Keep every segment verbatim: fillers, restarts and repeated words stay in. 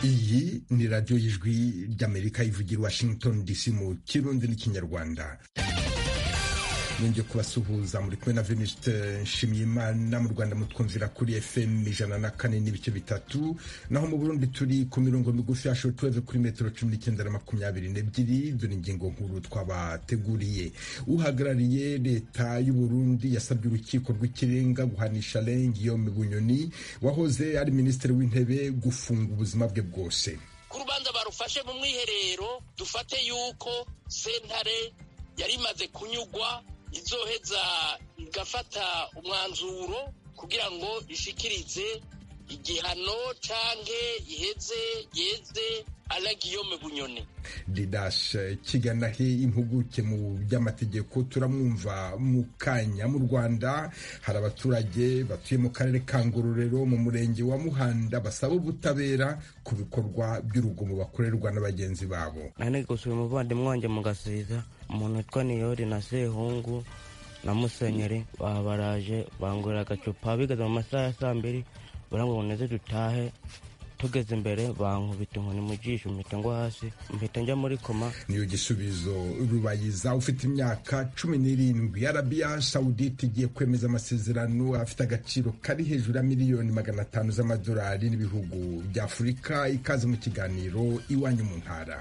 iyi ni radiyo y'ijwi ry'Amerika ivugira Washington D C mu Kirundi n'Ikinyarwanda. Nongeye kubasuhuza muri kumwe na Venuste Nshimiyimana. Mu Rwanda mutwumvira kuri F M ijana na kane n'ibice bitatu, naho mu Burundi turi ku mirongo migufi ya shortwave kuri metero cumi n'icyenda na makumyabiri n'ebyiri. Dore ingingo nkuru twabateguriye. Uhagarariye leta y'u Burundi yasabye urukiko rw'ikirenga guhanisha Alain Guillaume Bunyoni wahoze ari minisitiri w'intebe gufunga ubuzima bwe bwose. Ku rubanza barufashe mu mwiherero, dufate yuko sentare yari imaze kunyugwa izoheza igafata umwanzuro kugira ngo ishikirize igihano canke iheze yeze Alain Guillaume Bunyoni. Didash Kiganahe, impuguke mu by'amategeko, turamwumva mu kanya. Mu Rwanda hari abaturage batuye mu karere ka Ngororero mu murenge wa Muhanda basaba ubutabera ku bikorwa by'urugomo bakorerwa n'abagenzi babo. Nane gusura umuvandimwe wanjye mu Gasiza, umuntu witwa Niyori na Sehungu na Musenyeri babaraje bangurira agacupa bigaza mu masaha ya saa mbiri barangwa neze dutahe. Tugeze imbere bankubita inkoni mu jisho mpita ngo hasi mpita njya muri koma. Niyo gisubizo Rubayiza ufite imyaka cumi n'irindwi. Arabia Saudite igiye kwemeza amasezerano afite agaciro kari hejuru ya miliyoni magana atanu z'amadolari n'ibihugu bya Afurika. Ikaze mu kiganiro Iwanyu mu Ntara.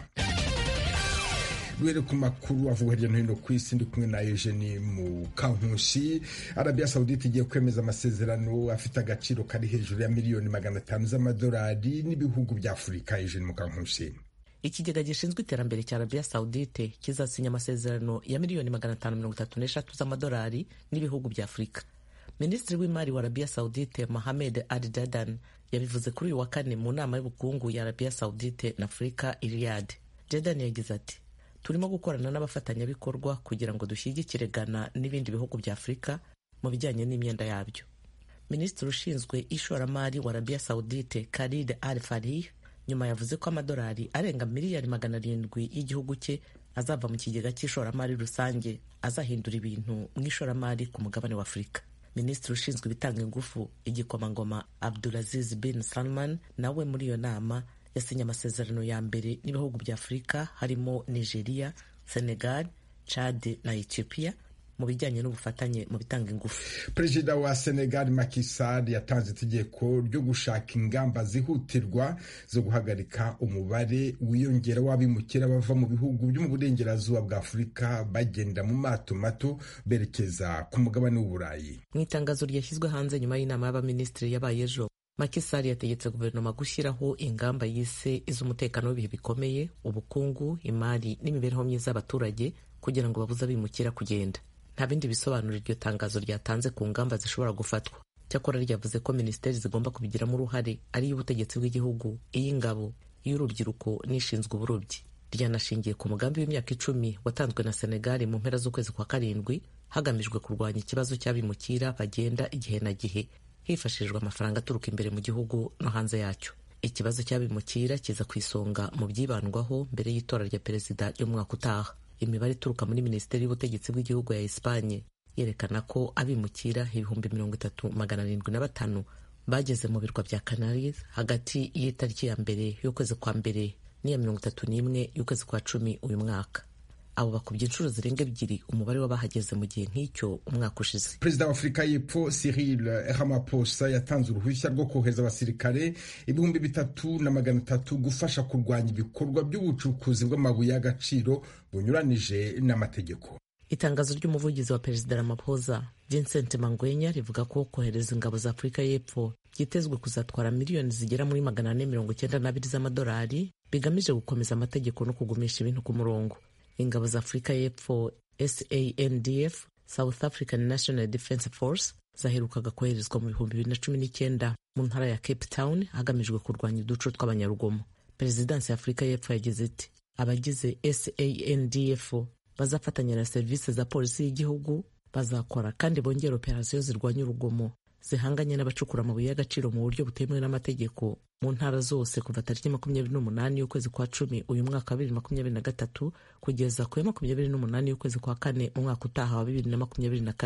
Duhere ku makuru avuga hirya no hino ku isi, ndi kumwe na Eugenie Mukankusi. Arabia Saudite igiye kwemeza amasezerano afite agaciro kari hejuru ya miliyoni magana atanu z'amadolari n'ibihugu bya Afurika. Eugenie Mukankusi. Ikigega gishinzwe iterambere cya Arabia Saudite kizasinya amasezerano ya miliyoni magana atanu mirongo itatu n'eshatu z'amadolari n'ibihugu bya Afurika. Minisitiri w'imari wa Arabia Saudite Mohamed Al-Jadan yabivuze kuri uyu wa kane mu nama y'ubukungu ya Arabia Saudite na Afurika i Riyadh. Jadan yagize ati: turimo gukorana n'abafatanyabikorwa kugira ngo dushyigikire Ghana n'ibindi bihugu bya Afurika mu bijyanye n'imyenda yabyo. Minisitiri ushinzwe ishoramari wa Arabia Saudite Khalid Al-Falih nyuma yavuze ko amadolari arenga miliyari magana arindwi y'igihugu cye azava mu kigega cy'ishoramari rusange azahindura ibintu mu ishoramari ku mugabane wa Afurika. Minisitiri ushinzwe ibitanga ingufu igikomangoma Abdulaziz bin Salman nawe muri iyo nama yasinye amasezerano ya mbere n'ibihugu bya Afurika harimo Nigeria, Senegal, Chad na Ethiopia mu bijyanye n'ubufatanye mu bitanga ingufu. Perezida wa Senegal Macky Sall yatanze itegeko ryo gushaka ingamba zihutirwa zo guhagarika umubare wiyongera w'abimukira bava mu bihugu byo mu burengerazuba bwa Afurika bagenda mu mato mato berekeza ku mugabane w'Uburayi. Mu itangazo ryashyizwe hanze nyuma y'inama y'abaminisitiri yabaye ejo, Macky Sall yategetse guverinoma gushyiraho ingamba yise iz'umutekano w'ibihe bikomeye, ubukungu, imari n'imibereho myiza y'abaturage kugira ngo babuze abimukira kugenda. Nta bindi bisobanuro iryo tangazo ryatanze ku ngamba zishobora gufatwa. Cyakora ryavuze ko minisiteri zigomba kubigiramo uruhare ari iy'ubutegetsi bw'igihugu, iy'ingabo, iy'urubyiruko n'ishinzwe uburobyi. Ryanashingiye ku mugambi w'imyaka icumi watanzwe na Senegal mu mpera z'ukwezi kwa karindwi hagamijwe kurwanya ikibazo cy'abimukira bagenda igihe na gihe hifashishijwe amafaranga aturuka imbere mu gihugu no hanze yacyo. Ikibazo cy'abimukira kiza ku isonga mu byibandwaho mbere y'itora rya perezida y'umwaka utaha. Imibare ituruka muri minisiteri y'ubutegetsi bw'igihugu ya Espanye yerekana ko abimukira ibihumbi mirongo itatu magana arindwi na batanu bageze mu birwa bya Canaries hagati y'itariki ya mbere y'ukwezi kwa mbere n'iya mirongo itatu n'imwe y'ukwezi kwa cumi uyu mwaka. Abo bakubye inshuro zirenga ebyiri umubare w'abahageze mu gihe nk'icyo umwaka ushize. Perezida wa Afurika y'Epfo Cyril Ramaphosa yatanze uruhushya rwo kohereza abasirikare ibihumbi bitatu na magana atatu gufasha kurwanya ibikorwa by'ubucukuzi bw'amabuye y'agaciro bunyuranije n'amategeko. Itangazo ry'umuvugizi wa Perezida Ramaphosa Vincent Mangwenya rivuga ko kohereza ingabo za Afurika y'Epfo byitezwe kuzatwara miliyoni zigera muri magana ane mirongo icyenda n'abiri z'amadolari bigamije gukomeza amategeko no kugumisha ibintu ku murongo. Ingabo za Afurika y'Epfo S A N D F, South African National Defence Force, zaherukaga koherezwa mu bihumbi bibiri na cumi n'icyenda mu ntara ya Cape Town hagamijwe kurwanya uduco tw'abanyarugomo. Perezidansi ya Afurika y'Epfo yagize iti: abagize S A N D F bazafatanya na serivisi za polisi y'igihugu, bazakora kandi bongera operasiyo zirwanya urugomo zihanganye n'abacukura amabuye y'agaciro mu buryo butemewe n'amategeko mu ntara zose kuva tariki makumyabiri n'umunani y'ukwezi kwa cumi uyu mwaka wa bibiri makumyabiri na gatatu kugeza ku ya makumyabiri n'umunani y'ukwezi kwa kane mu mwaka utaha wa bibiri na makumyabiri na kane.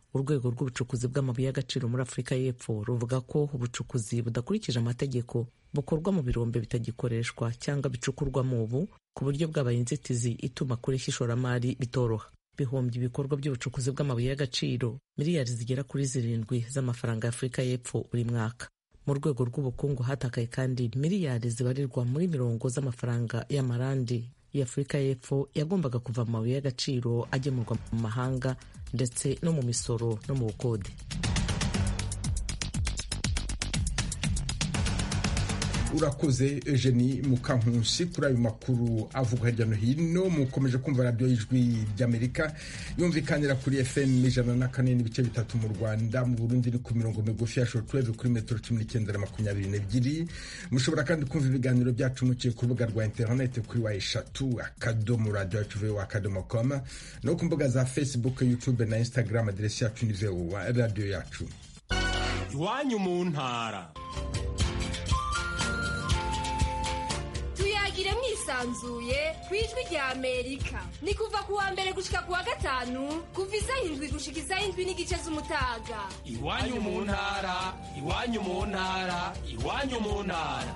urwego rw'ubucukuzi bw'amabuye y'agaciro muri Afurika y'Epfo ruvuga ko ubucukuzi budakurikije amategeko bukorwa mu birombe bitagikoreshwa cyangwa bicukurwamo ubu, ku buryo bwabaye inzitizi ituma kureshya ishoramari bitoroha. Bihombye ibikorwa by'ubucukuzi bw'amabuye y'agaciro miliyari zigera kuri zirindwi z'amafaranga ya Afurika y'Epfo buri mwaka. Mu rwego rw'ubukungu hatakaye kandi miliyari zibarirwa muri mirongo z'amafaranga y'amarandi ya Afurika y'Epfo yagombaga kuva mu mabuye y'agaciro agemurwa mu mahanga ndetse no mu misoro no mu bukode. Urakoze Eugenie Mukankusi kuri ayo makuru avuga hirya no hino. Mukomeje kumva radio y'Ijwi ry'Amerika yumvikanira kuri F M ijana na kane n'ibice bitatu mu Rwanda, mu Burundi ni ku mirongo migufi ya shortwave kuri metero cumi n'icyenda na makumyabiri n'ebyiri. Mushobora kandi kumva ibiganiro byacu muciye ku rubuga rwa internet kuri wa eshatu akadomo radio yacu voa akadomo com no ku mbuga za Facebook, YouTube na Instagram. Aderesi yacu ni voa radio yacu. Iwanyu mu ntara. Tuyagire mwisanzuye kwijwi rya Amerika. Ni kuva kuwa mbere gushika kuwa gatanu kuva isaha indwi gushika isaha indwi n'igice z'umutaga. Iwanyu mu ntara, iwanyu mu ntara, iwanyu mu ntara.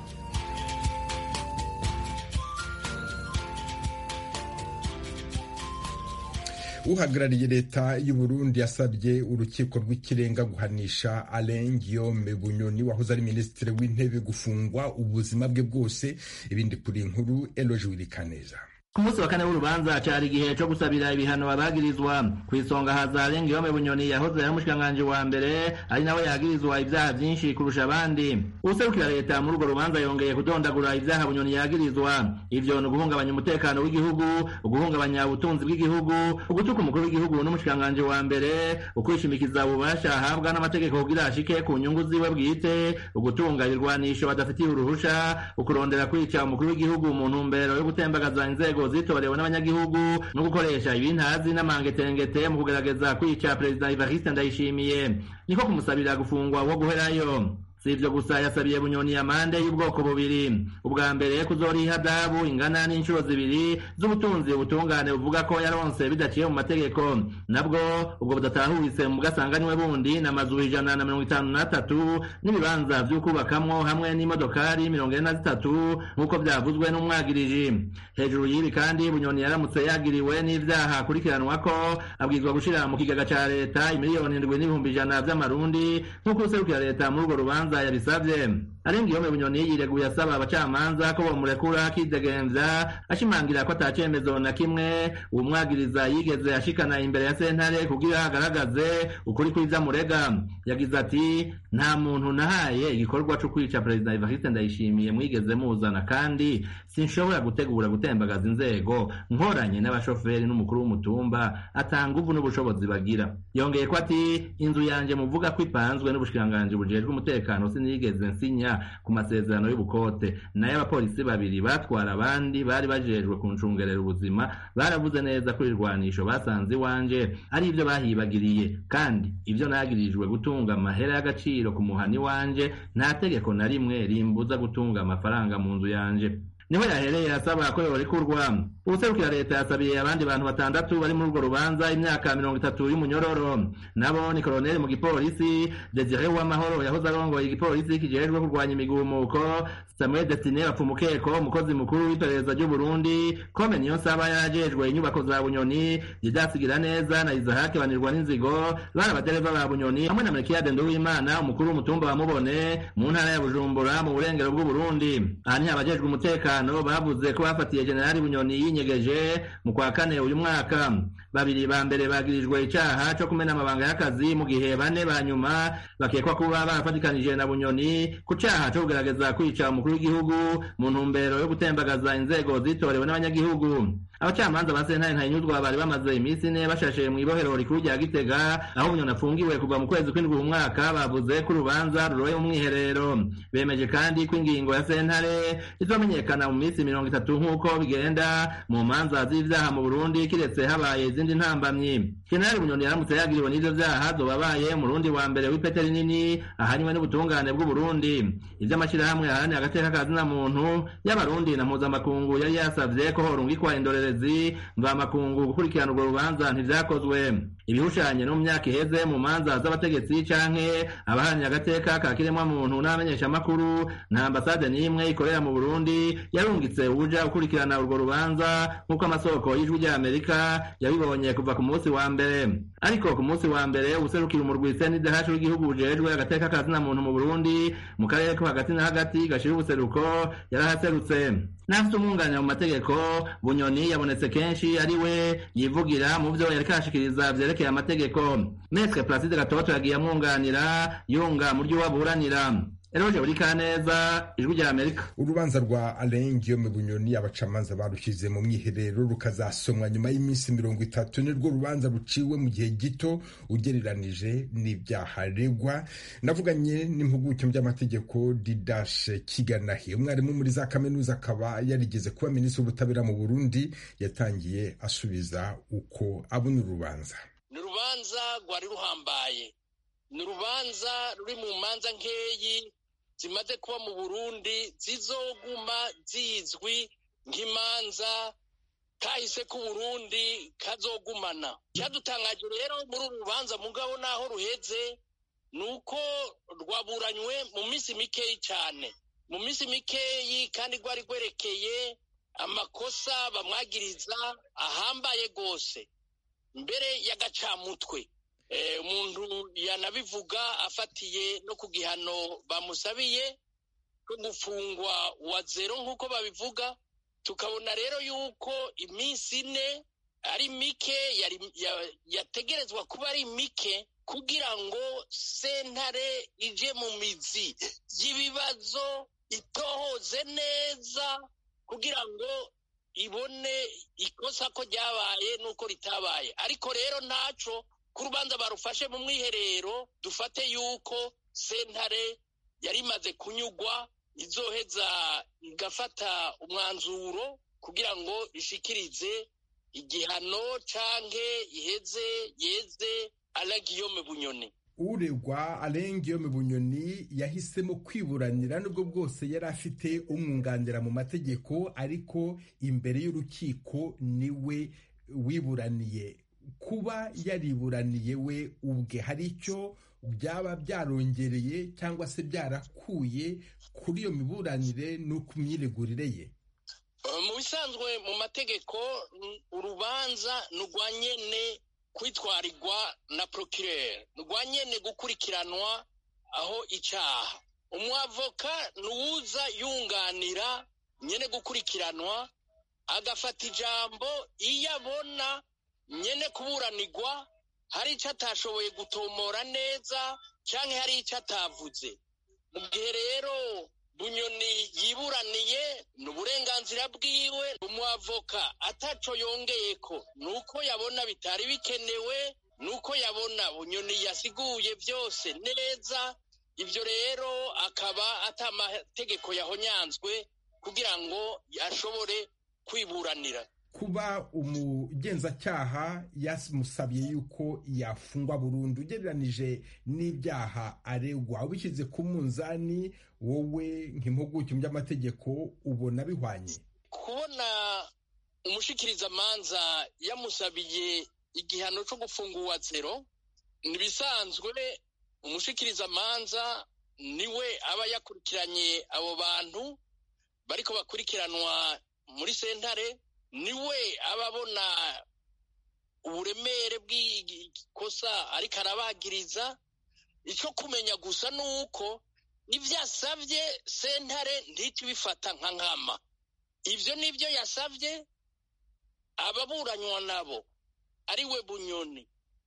Uhagarariye leta y'u Burundi yasabye urukiko rw'ikirenga guhanisha Alain Guillaume Bunyoni wahoze ari minisitiri w'intebe gufungwa ubuzima bwe bwose. Ibindi kuri inkuru Eloge Wilikaneza. Ku munsi wa kane w'urubanza cyari igihe cyo gusabira ibihano abagirizwa. Ku isonga haza Alain Guillaume Bunyoni yahoze ari umushikiranganji wa mbere, ari nawe yagirizwa ibyaha byinshi kurusha abandi. Userukira leta muri urwo rubanza yongeye kudondagura ibyaha Bunyoni yagirizwa. Ivyo ni uguhungabanya umutekano w'igihugu, uguhungabanya ubutunzi bw'igihugu, ugutuka umukuru w'igihugu n'umushikiranganji wa mbere, ukwishimikiza ububasha ahabwa n'amategeko kugira ashike ku nyungu ziwe bwite, ugutunga ibirwanisho badafitiye uruhusha, ukurondera kwica umukuru w'igihugu mu ntumbero yo gutembagaza inzego zitorewe n'abanyagihugu no gukoresha ibintazi n'amangetengete mu kugerageza kwica Perezida Evariste Ndayishimiye. Niko kumusabira gufungwa wo guherayo. Si ivyo gusa yasabiye Bunyoni amande y'ubwoko bubiri. Ubwa mbere kuzoriha dabu ingana n'inshuro zibiri z'ubutunzi ubutungane buvuga ko yaronse bidaciye mu mategeko, nabwo ubwo budatahuritse mu bwasanganywe bundi n'amazu ijana na mirongo itanu n'atatu n'ibibanza vy'ukubakamwo hamwe n'imodokari mirongo ine na zitatu nk'uko vyavuzwe n'umwagiriji. Hejuru y'ibi kandi Bunyoni yaramutse yagiriwe n'ivyaha akurikiranwako abwirizwa gushira mu kigega ca leta imiliyoni indwi n'ibihumbi ijana vy'amarundi nk'uko userukira leta muri urwo rubanza yabisavye. Alain Guillaume Bunyoni yireguye asaba abacamanza ko bomurekura akidegemvya, ashimangira ko atacemezo na kimwe umwagiriza yigeze ashikana imbere ya sentare kugira agaragaze ukuri kw'ivyo amurega. Yagize ati nta muntu nahaye igikorwa co kwica Perezida Evariste Ndayishimiye mwigeze muzana, kandi sinshobora gutegura gutembagaza inzego nkoranye n'abashoferi n'umukuru w'umutumba atanga uvu n'ubushobozi bagira. Yongeye ko ati inzu yanje muvuga ko ipanzwe n'ubushikiranganji bujejwe umutekano sinigeze nsinya ku masezerano y'ubukote, nayo abapolisi babiri batwara abandi bari bajejwe kuncungerera ubuzima baravuze neza ko irwanisho basanze iwanje ari ivyo bahibagiriye, kandi ivyo nagirijwe gutunga amahera y'agaciro ku muhani wanje nta tegeko na rimwe rimbuza gutunga amafaranga mu nzu yanje. Niho yahereye asaba ko yorekurwa. Userukira leta yasabiye abandi bantu batandatu bari muri urwo rubanza imyaka mirongo itatu y'umunyororo. Nabo ni koloneli mu gipolisi Desire Uwamahoro yahoze arongoye igipolisi kijejwe kurwanya imigumuko, Samuel Destine Bapfumukeko umukozi mukuru w'iperereza ry'u Burundi, Kome Niyonsaba yarajejwe inyubako za Bunyoni, Didasigira neza na Isaac Banirwa n'inzigo bari abadereva ba Bunyoni, hamwe na Melchiade Nduwimana umukuru w'umutumba wa Mubone mu ntara ya Bujumbura mu burengero bw'u Burundi. Aha abajejwe umutekano bavuze ko bafatiye Generali Bunyoni yinyegeje mu kwa kane uyu mwaka. Babiri ba mbere bagirijwe icaha cyo kumena amabanga y'akazi, mu gihe bane ba nyuma bakekwa kuba barafatikanije na Bunyoni ku caha cyo kugerageza kwica umukuru w'igihugu mu ntumbero yo gutembagaza inzego zitorewe n'abanyagihugu. Abacamanza ba sentare Ntahinyuzwa bari bamaze imisi ine bashashe mu ibohero rikuru rya Gitega aho Bunyoni afungiwe kuva mu kwezi kw'indwi mu mwaka. Bavuze ko urubanza ruroye mu mwiherero. Bemeje kandi ko ingingo ya sentare izomenyekana mu misi mirongo itatu nk'uko bigenda mu manza z'ivyaha mu Burundi kiretse habaye izindi ntambamyi. Generali Bunyoni yaramutse yagiriwe n'ivyo vyaha zobabaye mu Burundi wa mbere w'ipete rinini ahanywe n'ubutungane bw'u Burundi. Ivy'amashirahamwe yaharaniye agateka ka zina muntu y'abarundi na mpuzamakungu yari yasavye ko horungikwa indorerezi mva makungu gukurikirana urwo rubanza ntivyakozwe. ibihushanye no mu myaka iheze mu manza z'abategetsi canke abaharanira agateka ka kiremwa muntu n'abamenyesha makuru nta ambasade n'imwe ikorera mu Burundi yarungitse uja gukurikirana urwo rubanza nk'uko amasoko y'ijwi rya Amerika yabibonye kuva ku munsi wa mbere. Ariko ku munsi wa mbere userukira umurwi C N D H w'igihugu ujejwe agateka ka zina muntu mu Burundi mu karere ko hagati na hagati gashira ubuseruko yarahaserutse. Nafite umwunganira mu mategeko Bunyoni yabonetse kenshi ari we yivugira mu byo yari kashikiriza vyerekeye amategeko. Maître Placide Gatoto yagiye amwunganira yunga mu ryo waburanira. Eroje uri kaneza ijwi rya Amerika. Urubanza rwa Alain Guillaume Bunyoni abacamanza barushyize mu mwiherero rukazasomwa nyuma y'iminsi mirongo itatu nirwo rubanza ruciwe mu gihe gito ugereranije n'ibyaha aregwa. Navuganye n'impuguke mu by'amategeko Didashe Kiganahi, umwarimu muri za kaminuza akaba yarigeze kuba minisitiri w'ubutabera mu Burundi, yatangiye asubiza uko abona urubanza. Ni urubanza rwari ruhambaye, ni urubanza ruri mu manza nkeyi zimaze kuba mu Burundi zizoguma zizwi nk'imanza kahise ku Burundi kazogumana. Cyadutangaje rero muri uru rubanza mugabo naho ruheze nuko rwaburanywe mu minsi mikeyi cyane, mu minsi mikeyi kandi rwari rwerekeye amakosa bamwagiriza ahambaye gose mbere y'agacamutwe. Umuntu yanabivuga afatiye no ku gihano bamusabiye ko gufungwa wa zero nk'uko babivuga. Tukabona rero yuko iminsi ine ari mike, yategerezwa kuba ari mike kugira ngo sentare ije mu mizi y'ibibazo, itohoze neza kugira ngo ibone ikosa ko ryabaye nuko ritabaye. Ariko rero ntaco ku rubanza barufashe mu mwiherero, dufate yuko sentare yari imaze kunyugwa, izoheza igafata umwanzuro kugira ngo ishikirize igihano canke iheze yeze Alain Guillaume Bunyoni. Uregwa Alain Guillaume Bunyoni yahisemo kwiburanira nubwo bwose yari afite umwunganira mu mategeko, ariko imbere y'urukiko niwe wiburaniye. Kuba yariburaniye we ubwe hari icyo byaba byarongereye cyangwa se byarakuye kuri iyo miburanire no ku myiregurire ye? Mu bisanzwe mu mategeko urubanza nurwa nyene kwitwarirwa na procureur, nurwa nyene gukurikiranwa aho icaha. Umwavoka nuwuza yunganira nyene gukurikiranwa, agafata ijambo iyo abona nyene kuburanirwa hari icyo atashoboye gutomora neza canke hari icyo atavuze. Mu gihe rero Bunyoni yiburaniye n'uburenganzira bwiwe, umwavoka ataco yongeyeko nuko yabona bitari bikenewe, nuko yabona Bunyoni yasiguye byose neza. Ibyo rero akaba atamategeko yahonyanzwe kugira ngo ashobore kwiburanira. Kuba umugenzacyaha yamusabye yuko yafungwa burundu ugereranije n'ibyaha aregwa, ubishyize ku munzani wowe nk'impuguke mu by'amategeko ubona bihwanye? Kubona umushikirizamanza yamusabiye igihano cyo gufungwa zero nibisanzwe. Umushikirizamanza niwe aba yakurikiranye abo bantu bariko bakurikiranwa muri sentare, niwe ababona uburemere bw'ikosa ariko arabagiriza. Icyo kumenya gusa nuko ivyasavye sentare ntitubifata nka nkama. Ivyo nivyo yasavye ababuranywa nabo ariwe Bunyoni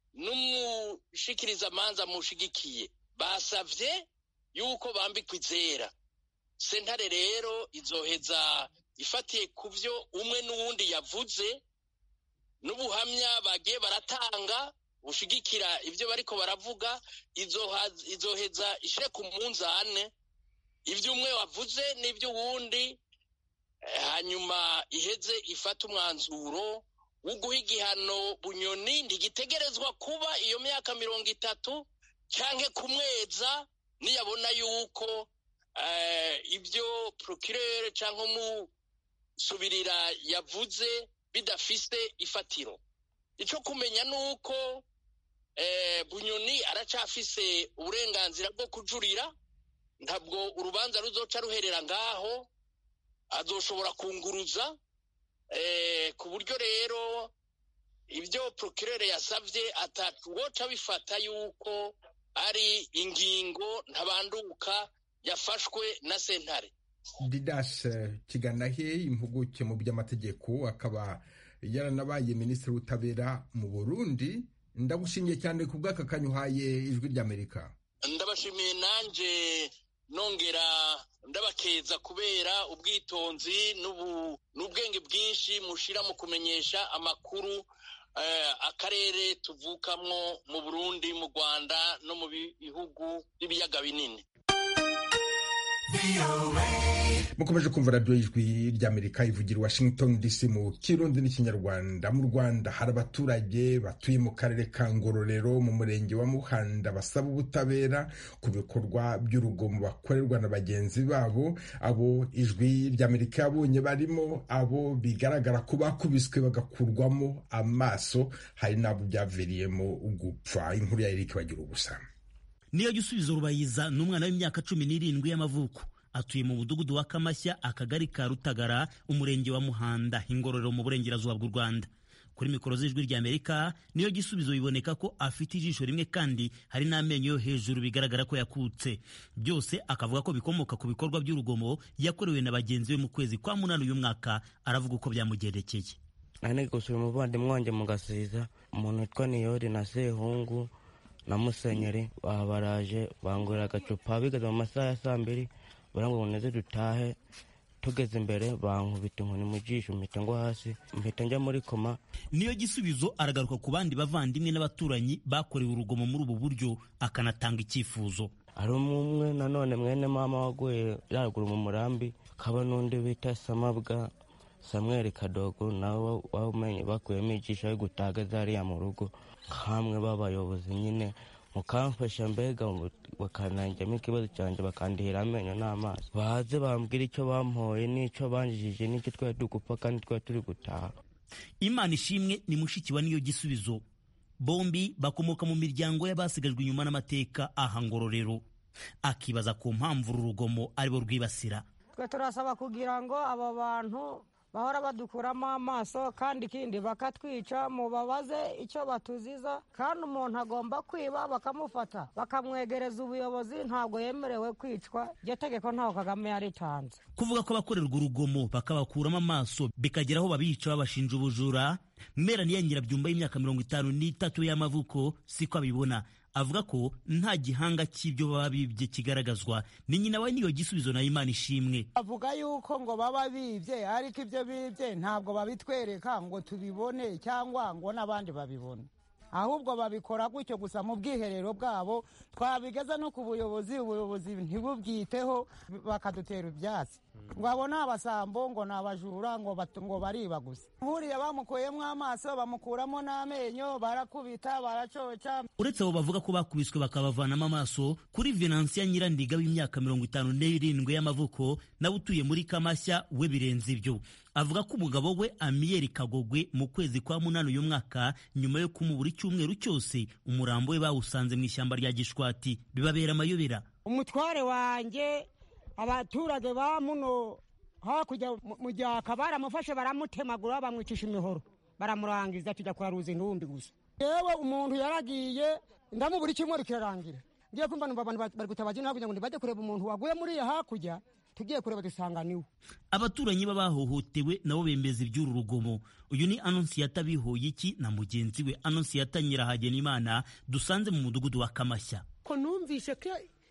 n'umushikirizamanza mushigikiye basavye yuko bambikwa izera. Sentare rero izoheza ifatiye ku byo umwe n'uwundi yavuze n'ubuhamya bagiye baratanga bushigikira ibyo bariko baravuga, izoheza ishire ku munzane ibyo umwe wavuze n'ibyo uwundi, hanyuma iheze ifata umwanzuro wo guha igihano Bunyoni. Ntigitegerezwa kuba iyo myaka mirongo itatu canke kumweza niyabona yuko ibyo procureur canke umu subirira yavuze bidafise ifatiro. Ico kumenya nuko Bunyoni aracafise uburenganzira bwo kujurira, ntabwo urubanza ruzoca ruherera ngaho, azoshobora kunguruza ku buryo rero ibyo procureur yasavye atawoca bifata yuko ari ingingo ntabanduka yafashwe na sentare. Didas Kiganahe, impuguke mu by'amategeko, akaba yaranabaye minisitiri w'ubutabera mu Burundi, ndagushimiye cyane ku bw'aka kanya uhaye Ijwi ry'Amerika. Ndabashimiye nanje nongera ndabakeza kubera ubwitonzi n'ubwenge bwinshi mushira mu kumenyesha amakuru akarere tuvukamwo mu Burundi, mu Rwanda no mu bihugu by'ibiyaga binini. Mukomeje kumva radio Ijwi ry'Amerika ivugira Washington D C mu Kirundi n'Ikinyarwanda. Mu Rwanda hari abaturage batuye mu karere ka Ngororero mu murenge wa Muhanda basaba ubutabera ku bikorwa by'urugomo bakorerwa na bagenzi babo. Abo Ijwi ry'Amerika yabonye barimo abo bigaragara ko bakubiswe bagakurwamo amaso, hari nabo byaviriyemo gupfa. Inkuru ya Eric Bagira ubusa. Niyo Gisubizo Rubayiza n'umwana w'imyaka cumi n'irindwi y'amavuko, atuye mu mudugudu wa Kamashya, akagari ka Rutagara, umurenge wa Muhanda, Ingororero mu burengerazuba bw'u Rwanda. Kuri mikoro z'Ijwi ry'Amerika, Niyo Gisubizo biboneka ko afite ijisho rimwe kandi hari n'amenyo yo hejuru bigaragara ko yakutse. Byose akavuga ko bikomoka ku bikorwa by'urugomo yakorewe na bagenzi be mu kwezi kwa munani uyu mwaka. Aravuga uko byamugendekeye. Nane gusura umuvandimwe wanjye mu Gasiza, umuntu witwa Niyori na Sehungu na Musenyeri baraje bangurira agacupa bigeze mu masaha ya saa mbiri, barango neze dutahe. Tugeze imbere bankubita inkoni mu jisho, mpita ngo hasi, mpita njya muri koma. Niyo Gisubizo aragaruka ku bandi bavandimwe n'abaturanyi bakorewe urugomo muri ubu buryo, akanatanga icyifuzo. Hari umwe nanone mwene mama waguye yaragura mu murambi, kaba n'undi bita Samabwa Samuel Kadogo, nawe wamenye bakuyemo ijisho yo gutagaza hariya mu rugo. Kamwe b'abayobozi nyine mukamfasha mbega bakananjyamo ikibazo cyanjye bakandihira amenyo n'amaso, baze bambwira icyo bampoye n'icyo banjijije n'icyo twari dugupfa kandi twari turi gutaha. Imana Ishimwe ni mushiki wa Niyo Gisubizo. Bombi bakomoka mu miryango y'abasigajwe inyuma n'amateka aha Ngororero. Akibaza ku mpamvu urugomo aribo rwibasira. Twe turasaba kugira ngo aba bantu bahora badukuramo amaso kandi ikindi bakatwica, mubabaze icyo batuziza, kandi umuntu agomba kwiba bakamufata bakamwegereza ubuyobozi, ntabwo yemerewe kwicwa. Iryo tegeko ntaho Kagame yaritanze. Kuvuga ko bakorerwa urugomo bakabakuramo amaso bikagera aho babica babashinja ubujura, Mera Nyirabyumba y'imyaka mirongo itanu n'itatu y'amavuko siko abibona. Avuga ko nta gihanga cy'ibyo baba bibye kigaragazwa. Ni nyina wa Niyo Gisubizo na Imana Ishimwe. Avuga yuko ngo baba bibye, ariko ibyo bibye ntabwo babitwereka ngo tubibone cyangwa ngo n'abandi babibone, ahubwo babikora gutyo gusa mu bwiherero bwabo. Twabigeza no ku buyobozi, ubuyobozi ntibubwiteho, bakadutera ibyatsi ngo abo ni abasambo, ngo ni abajura, ngo ngo bariba gusa. Nkuriya bamukuyemo amaso bamukuramo n'amenyo, barakubita baracoca. Uretse abo bavuga ko bakubiswe bakabavanamo amaso, kuri Venansia Nyirandiga w'imyaka mirongo itanu n'irindwi y'amavuko nawe utuye muri Kamashya, we birenze ibyo. Avuga ko umugabo we Amiyeri Kagogwe mu kwezi kwa munani uyu mwaka, nyuma yo kumubura icyumweru cyose, umurambo we bawusanze mu ishyamba rya Gishwati, bibabera amayobera. Umutware wanjye abaturage ba muno hakurya mu Gyaka baramufashe baramutemagura bamwicisha imihoro baramurangiza, tujya kwa Ruzi Ndumbi gusa. Yewe umuntu yaragiye ndamubura icyumweru kirarangira, ngiye kumva numva abantu bari gutabaje nakugira ngo bajye kureba umuntu waguye muri hakurya, tugiye kureba dusanga niwe. Abaturanyi babahohotewe nabo bembeza iby'uru rugomo. Uyu ni Anonsiyata Bihoyiki na mugenzi we Anonsiyata Nyirahagenimana dusanze mu mudugudu wa Kamashya. Ko numvishe ko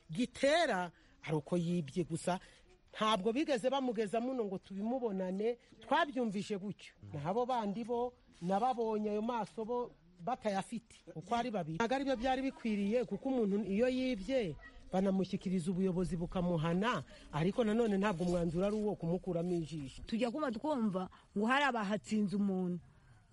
gitera ari uko yibye gusa, ntabwo bigeze bamugeza muno ngo tubimubonane, twabyumvishe gutyo. Nabo bandi bo nababonye ayo maso bo batayafite uko ari babiri. Ntabwo aribyo byari bikwiriye, kuko umuntu iyo yibye banamushyikiriza ubuyobozi bukamuhana, ariko nanone ntabwo umwanzuro ari uwo kumukuramo ijisho. Tujya kuba twumva ngo hari abahatsinze umuntu,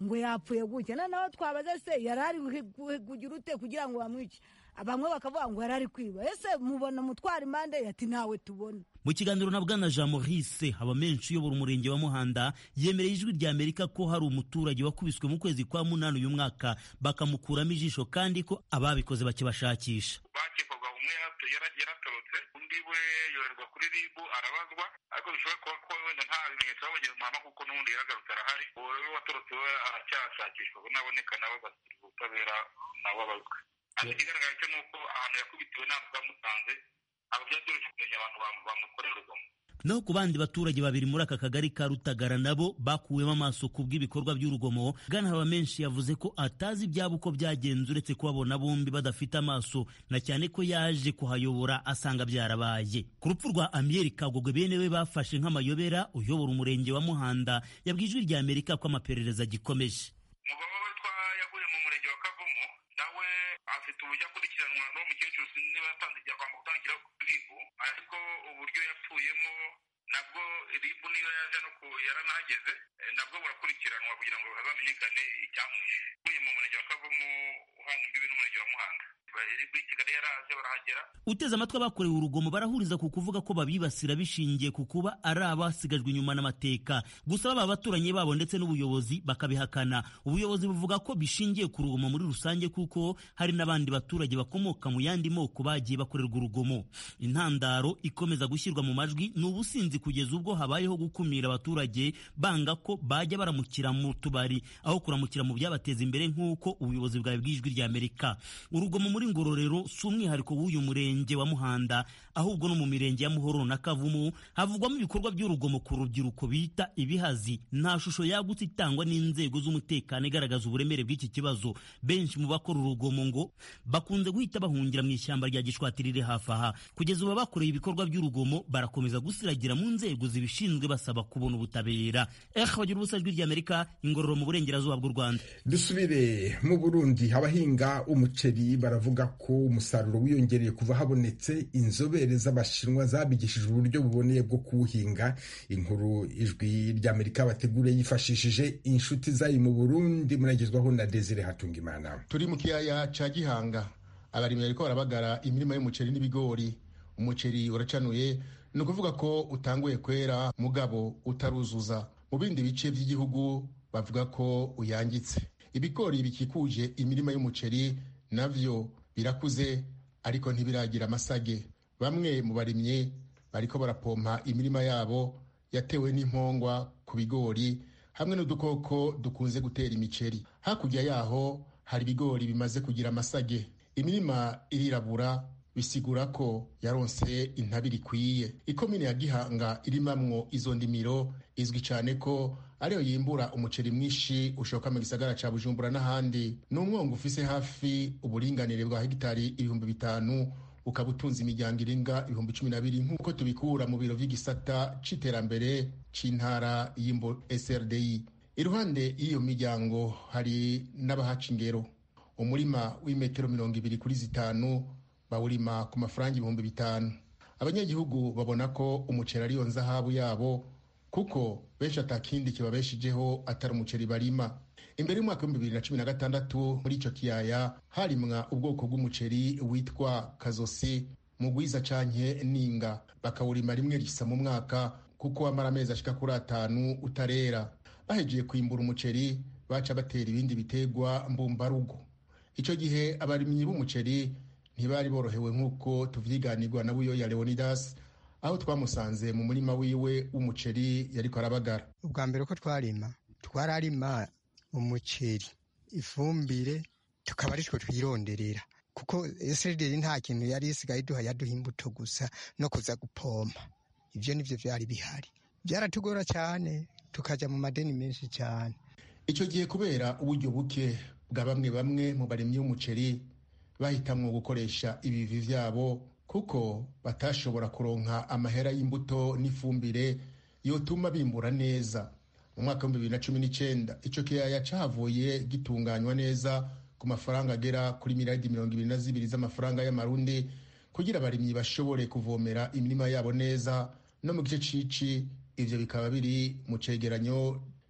ngo yapfuye gutya noneho twabaze se yari ari kugira ute kugira ngo bamwice bamwe bakavuga ngo yari ari kwiba ese mubona mutwara impande ati ntawe tubona. Mu kiganiro na bwana Jean Maurice haba menshi uyobora umurenge wa Muhanda yemereye ijwi rya Amerika ko hari umuturage wakubiswe mu kwezi kwa munani uyu mwaka bakamukuramo ijisho kandi ko ababikoze bakibashakisha. Bakekwaga umwe yaratorotse undi we yorerwa kuri ribu arabazwa ariko bishobora kuba ko wenda nta bimenyetso babonye mu mahama kuko n'ubundi yaragarutse arahari uwo we watorotse we aracyashakishwa naboneka nawe agashyirwa ubutabera nawe abazwe. Ati ikigaragara cyo nuko ahantu yakubitiwe ntabwo bamusanze ababyoroshye kumenya abantu bamukorera urugomo. Naho ku bandi baturage babiri muri aka kagari ka Rutagara nabo bakuwemo amaso ku bw'ibikorwa by'urugomo, Bwana Habamenshi yavuze ko atazi ibyabo uko byagenze uretse kubabona bombi badafite amaso na cyane ko yaje kuhayobora asanga byarabaye. Ku rupfu rwa Amiel Kagogwe bene we bafashe nk'amayobera uyobora umurenge wa Muhanda yabwiye ijwi rya Amerika ko amaperereza gikomeje. Umugabo we twayaguye mu murenge wa Kavumu nawe afite uburyo akurikiranwa no mukecuru niba yatanze ijya kwa mutangira ribu ariko uburyo yapfuyemo nabwo ribu niyo yaje no ku yaranahageze nabwo burakurikiranwa kugira ngo hazamenyekane icyamwishe. Uyu mu murenge wa Kavumu uhana imbibi n'umurenge wa Muhanda ribu Kigali yaraje barahagera. Uteze amatwi abakorewe urugomo barahuriza ku kuvuga ko babibasira bishingiye ku kuba ari abasigajwe inyuma n'amateka, gusa baba abaturanyi babo ndetse n'ubuyobozi bakabihakana. Ubuyobozi buvuga ko bishingiye ku rugomo muri rusange kuko hari n'abandi baturage bakomoka mu yandi moko bagiye bakorerwa urugomo. Intandaro ikomeza gushyirwa mu majwi ni ubusinzi kugeza ubwo habayeho gukumira abaturage banga ko bajya baramukira mu tubari aho kuramukira mu byabateza imbere nk'uko ubuyobozi bwawe bw'ijwi rya Amerika. Urugomo muri Ngororero si umwihariko w'uyu murenge wa Muhanda ahubwo no mu mirenge ya Muhororo na Kavumu havugwamo ibikorwa by'urugomo ku rubyiruko bita ibihazi. Nta shusho yagutse itangwa n'inzego z'umutekano igaragaza uburemere bw'iki kibazo. Benshi mu bakora urugomo ngo bakunze guhita bahungira mu ishyamba rya Gishwati riri hafi aha. Kugeza ubu bakoreye ibikorwa by'urugomo barakomeza gusiragira mu nzego zibishinzwe basaba kubona ubutabera. Eh bagira ubusa ijwi rya Amerika Ingororero mu burengerazuba bw'u Rwanda. Dusubire mu Burundi abahinga umuceri baravuga ko umusaruro wiyongereye kuva habonetse inzobere z'abashinwa zabigishije uburyo buboneye bwo kuwuhinga. Inkuru ijwi ry'Amerika bateguriye yifashishije inshuti zayo mu Burundi muragezwaho na Desire Hatungimana. Turi mu kiyaya ca Gihanga abarimyi bariko barabagara imirima y'umuceri n'ibigori. Umuceri uracanuye ni ukuvuga ko utanguye kwera mugabo utaruzuza. Mu bindi bice by'igihugu bavuga ko uyangitse. Ibigori bikikuje imirima y'umuceri navyo birakuze ariko ntibiragira amasage. Bamwe mu barimye bariko barapompa imirima yabo yatewe n'impongwa ku bigori hamwe n'udukoko dukunze gutera imiceri. Hakurya yaho hari ibigori bimaze kugira amasage. Imirima irirabura bisigura ko yaronse intabire ikwiye. Ikomine ya Gihanga irimamwo izo ndimiro izwi cyane ko ariyo yimbura umuceri mwinshi ushoka mu gisagara ca Bujumbura n'ahandi. N'umwongo ufise hafi uburinganire bwa hegitari ibihumbi bitanu ukaba utunze imiryango irenga ibihumbi cumi na bibiri nk'uko tubikura mu biro vy'igisata c'iterambere c'intara y'Imbo S R D I. Iruhande y'iyo miryango hari n'abahaca ingero. Umurima w'imetero mirongo ibiri kuri zitanu bawurima ku mafaranga ibihumbi bitanu. Abanyagihugu babona ko umuceri ariyo nzahabu yabo kuko benshi atakindi kibabeshijeho atari umuceri barima. Imbere y'umwaka w'ibihumbi bibiri na cumi na gatandatu muri ico kiyaya harimwa ubwoko bw'umuceri witwa Kazosi mugwiza canke Ninga, bakawurima rimwe risa mu mwaka kuko amara amezi ashika kuri atanu utarera. Bahejeje kwimbura umuceri baca batera ibindi bitegwa mbumbarugo. Ico gihe abarimyi b'umuceri ntibari borohewe nk'uko tuvyiganirwa na Buyoya Leonidas aho twamusanze mu murima wiwe w'umuceri yariko arabagara. Ubwa mbere ko twarima twararima umuceri ifumbire tukaba ariko twironderera kuko S R D I nta kintu yari isigaye duha yaduha imbuto gusa no kuza gupompa. Ivyo nivyo vyari bihari, byaratugora cyane tukaja mu madeni menshi cyane. Ico gihe kubera uburyo buke bwa bamwe bamwe mu barimyi b'umuceri bahitamwo gukoresha ibivi vyabo kuko batashobora kuronka amahera y'imbuto n'ifumbire yotuma bimbura neza. Mu mwaka wa bibiri na cumi n'icenda ico kiyaya cahavuye gitunganywa neza ku mafaranga agera kuri miliyari mirongo ibiri na zibiri z'amafaranga y'amarundi kugira abarimyi bashobore kuvomera imirima yabo neza. No mu gice cici ivyo bikaba biri mu cegeranyo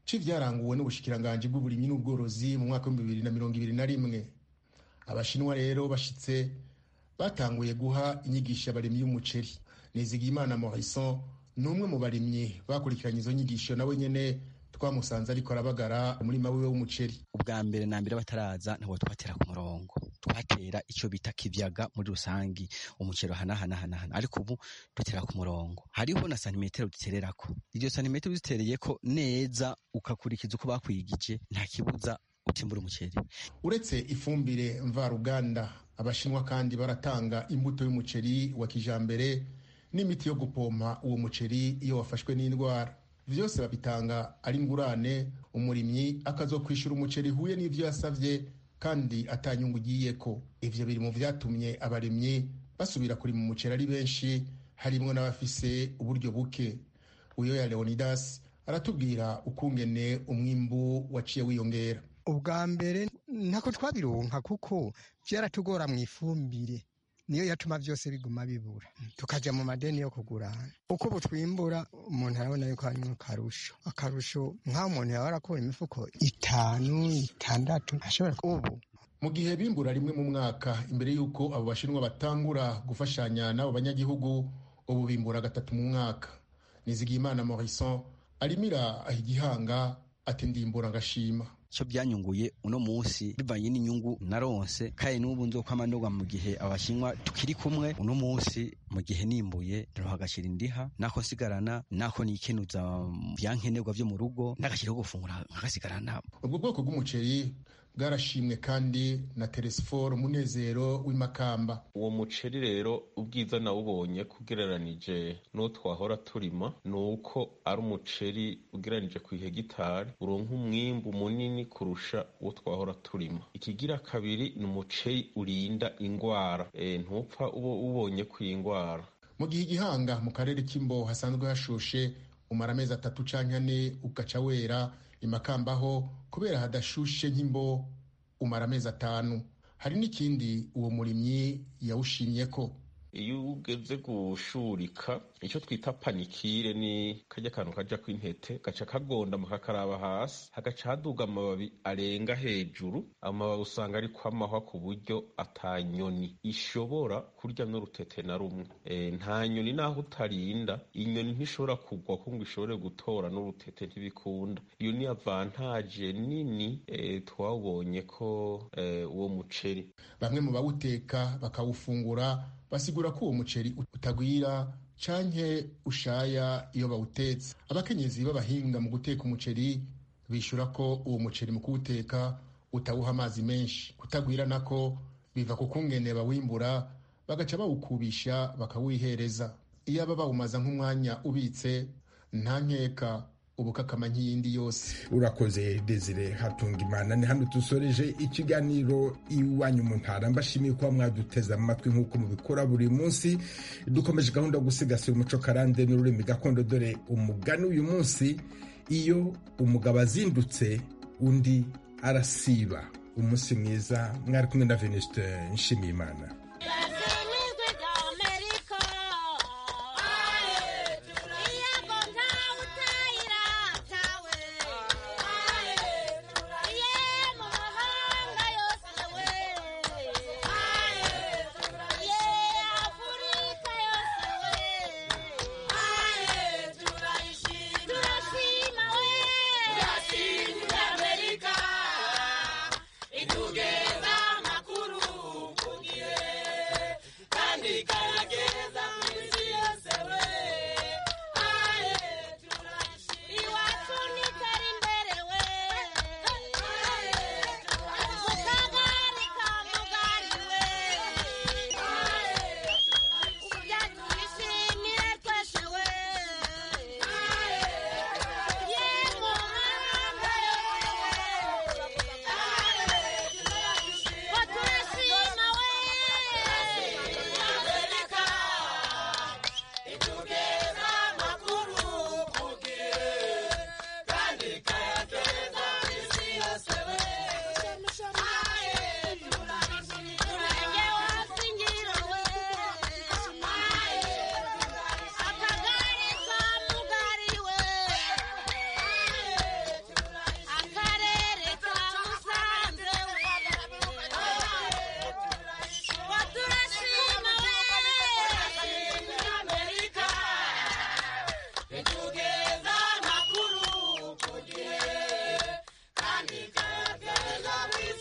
c'ivyaranguwe n'ubushikiranganji bw'uburimyi n'ubworozi mu mwaka w'ibihumbi bibiri na mirongo ibiri na rimwe. Abashinwa rero bashitse batanguye guha inyigisho abarimyi y'umuceri. Nizigiyimana Morison n'umwe mu barimyi bakurikiranye izo nyigisho, nawe nyene twamusanze ariko arabagara umurima wiwe w'umuceri. Ubwa mbere na mbere bataraza ntabwo twatera ku murongo, twatera ico bita kivyaga muri rusangi, umuceri hanahana hanahana, ariko ubu dutera ku murongo. Hariho na santimetero dutererako, iryo santimetero zitereyeko neza ukakurikiza uko bakwigije, nta kibuza utimbura umuceri. Uretse ifumbire mvaruganda, abashinwa kandi baratanga imbuto y'umuceri wa kijambere n'imiti yo gupompa uwo muceri iyo wafashwe n'indwara. Vyose babitanga ari ngurane, umurimyi akazokwishura umuceri huye n'ivyo yasavye kandi atanyungu ugiyeko. Ivyo biri mu vyatumye abarimyi basubira kurima umuceri ari benshi, harimwo n'abafise uburyo buke. Uyoya Leonidas aratubwira ukungene umwimbu waciye wiyongera. Ubwa mbere ntako twabironka kuko vyaratugora mu ifumbire, niyo yatuma vyose biguma bibura, tukaja mu madeni yo kugurana. Uko butwimbura umuntu arabona yuko harimwo akarusho, akarusho nk'aho umuntu yaba arakora imifuko itanu itandatu ashobora. Ubu mu gihe bimbura rimwe mu mwaka, imbere y'uko abo bashinwa batangura gufashanya n'abo banyagihugu, ubu bimbura gatatu mu mwaka. Nizigiyimana Morison arimira igihanga ati ndimbura ngashima. Cyo byanyunguye uno munsi bivanye n'inyungu naronse, kandi n'ubu nzokwama ndogwa mu gihe abashinwa tukiri kumwe. Uno munsi mu gihe nimbuye ndaroha agashira indiha, nako nsigarana, nako nikenuza byankenerwa vyo mu rugo, n'agashira ko gufungura nkagasigarana. Ubwo bwoko bw'umuceri bwarashimwe kandi na Teresforo Munezero w'imakamba. Uwo muceri rero ubwiza nawubonye kugereranije no twahora turima, nuko ari umuceri ugereranije ku hegitari uronka umwimbu munini kurusha uwo twahora turima. Ikigira kabiri ni umuceri urinda ingwara, e, ntupfa ubo ubonye ku ingwara. Mu gihe igihanga mu karere k'Imbo hasanzwe hashushe, umara amezi atatu canke ane ugaca wera. Imakambaho kubera hadashushe nk'Imbo umara amezi atanu. Hari n'ikindi uwo murimyi yawushimye ko iyo ugeze gushurika, icyo twita panikire ni kajya kantu kaja kw'intete gaca kagonda mu kakaraba hasi, hagaca haduga amababi arenga hejuru. Amababi usanga ari kwamahwa ku buryo atanyoni ishobora kurya n'urutete na rumwe. E, nta nyoni naho utarinda, inyoni ntishobora kugwa ko ngo ishobore gutora n'urutete, ntibikunda. Iyo ni avantage nini e, twabonye ko e, uwo muceri. Bamwe mu bawuteka bakawufungura basigura ko uwo muceri utagwira canke ushaya iyo bawutetse. Abakenyezi b'abahinga mu guteka umuceri bishura ko uwo muceri mu kuwuteka utawuha amazi menshi. Kutagwira nako biva ku kungene bawimbura, bagaca bawukubisha bakawihereza. Iyo aba bawumaza nk'umwanya ubitse, nta nkeka ubukakama nk'iyindi yose. Urakoze Desire Hatungimana. Ni hano dusoreje ikiganiro Iwanyu mu Ntara. Mbashimiye kuba mwaduteze amatwi nk'uko mubikora buri munsi. Dukomeje gahunda yo gusigasira umuco karande n'ururimi gakondo, dore umugani uyu munsi: iyo umugabo azindutse undi arasiba. Umunsi mwiza. Mwari kumwe na Venuste Nshimiyimana.